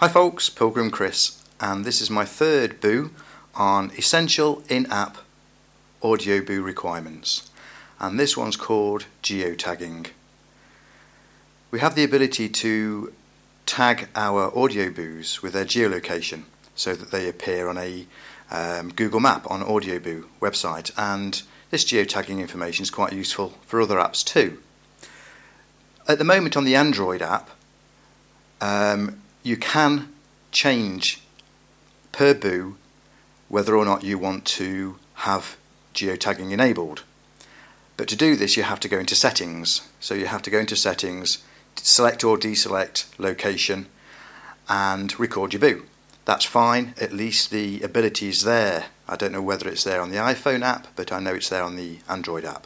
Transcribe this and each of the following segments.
Hi folks, Pilgrim Chris, and this is my third boo on essential in-app audio boo requirements, and this one's called geotagging. We have the ability to tag our audio boos with their geolocation so that they appear on a Google Map on AudioBoo website, and this geotagging information is quite useful for other apps too. At the moment on the Android app, you can change per boo whether or not you want to have geotagging enabled. But to do this you have to go into settings. So you have to go into settings, select or deselect location and record your boo. That's fine, at least the ability is there. I don't know whether it's there on the iPhone app, but I know it's there on the Android app.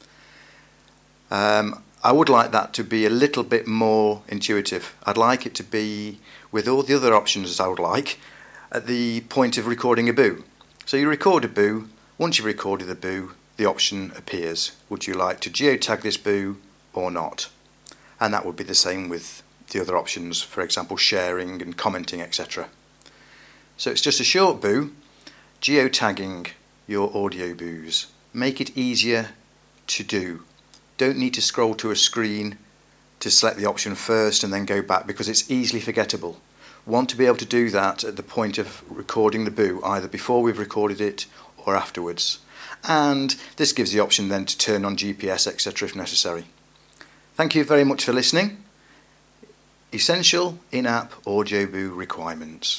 I would like that to be a little bit more intuitive. I'd like it to be with all the other options as I would like at the point of recording a boo. So you record a boo, once you've recorded the boo, the option appears. Would you like to geotag this boo or not? And that would be the same with the other options, for example sharing and commenting, etc. So it's just a short boo, geotagging your audio boos. Make it easier to do. Don't need to scroll to a screen to select the option first and then go back, because it's easily forgettable. Want to be able to do that at the point of recording the boo, either before we've recorded it or afterwards. And this gives the option then to turn on GPS, etc. if necessary. Thank you very much for listening. Essential in-app audio boo requirements.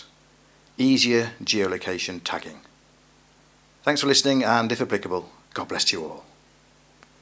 Easier geolocation tagging. Thanks for listening, and if applicable, God bless you all.